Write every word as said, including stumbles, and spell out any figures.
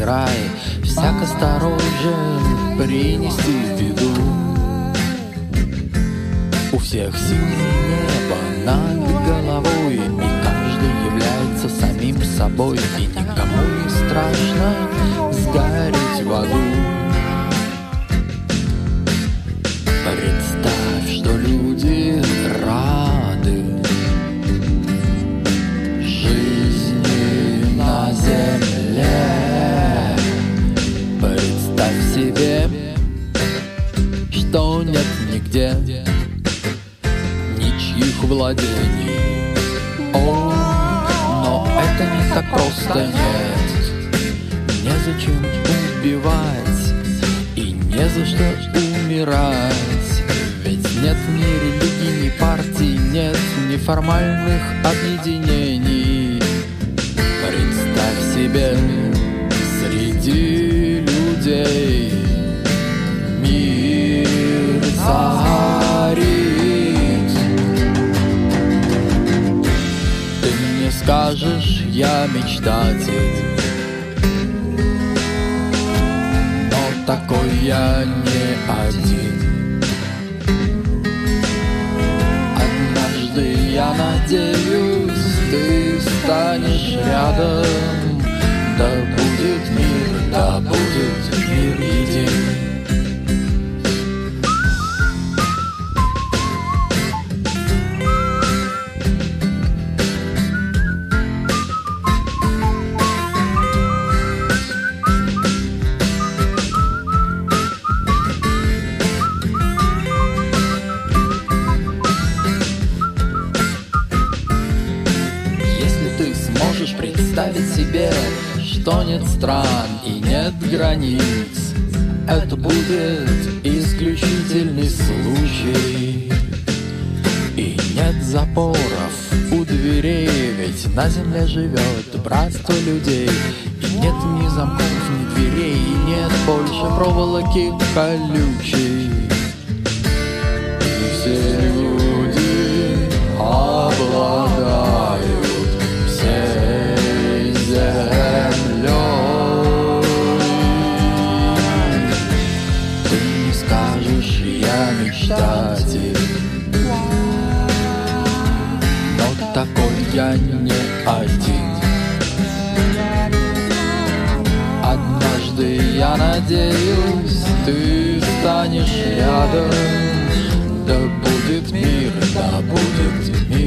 прекрасный рай, всяк осторожен принести в виду. У всех синее небо над головой, и каждый является самим собой, и никому не страшно сгореть в аду. Представь, что люди рады жизни на земле. Представь себе, что нет нигде ничьих владений. О, но это не так просто, нет. Незачем убивать и не за что умирать. Ведь нет ни религии, ни партий, нет ни формальных объединений. Представь себе, среди людей мир царит. Ты мне скажешь, я мечтатель, но такой я не один. Однажды, я надеюсь, ты станешь рядом. Да будет мир, да будет мир един. Можешь представить себе, что нет стран и нет границ, это будет исключительный случай. И нет запоров у дверей, ведь на земле живет братство людей. И нет ни замков, ни дверей, и нет больше проволоки колючей. И все люди обладают всей землей. Ты не скажешь, я мечтатель, но такой я не один. Однажды, я надеюсь, ты станешь рядом. Да будет мир, да будет мир.